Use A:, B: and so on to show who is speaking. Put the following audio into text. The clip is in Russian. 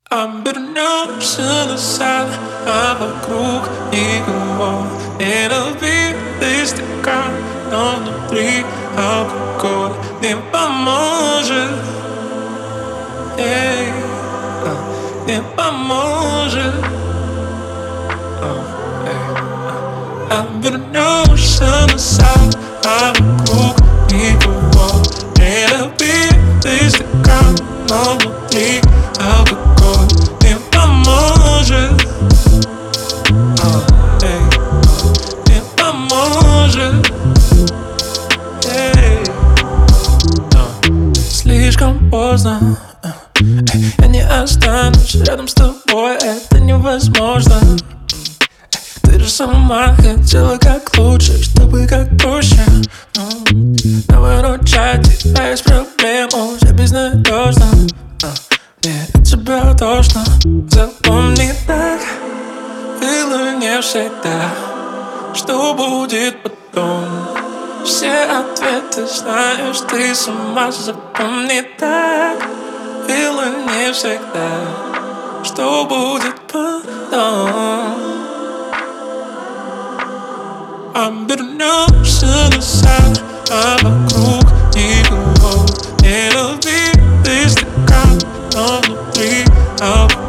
A: Обернешься назад, а вокруг никого. Не разбитый стакан, но внутри алкоголь не поможет. Эй, не поможет. Обернешься назад, а вокруг никого. Не разбитый стакан, но внутри алкоголь не поможет. Не поможет. Слишком поздно. Я не останусь рядом с тобой, это невозможно. Ты же сама хотела как лучше, чтобы как проще. Но выручать тебя из проблем уже безнадежно. Мне от тебя тошно. Запомни, так было не всегда. Что будет потом? Все ответы знаешь ты сама. Запомни, так было не всегда. Что будет потом? Обернешься назад, а вокруг никого. Не разбитый стакан, но внутри алкоголь.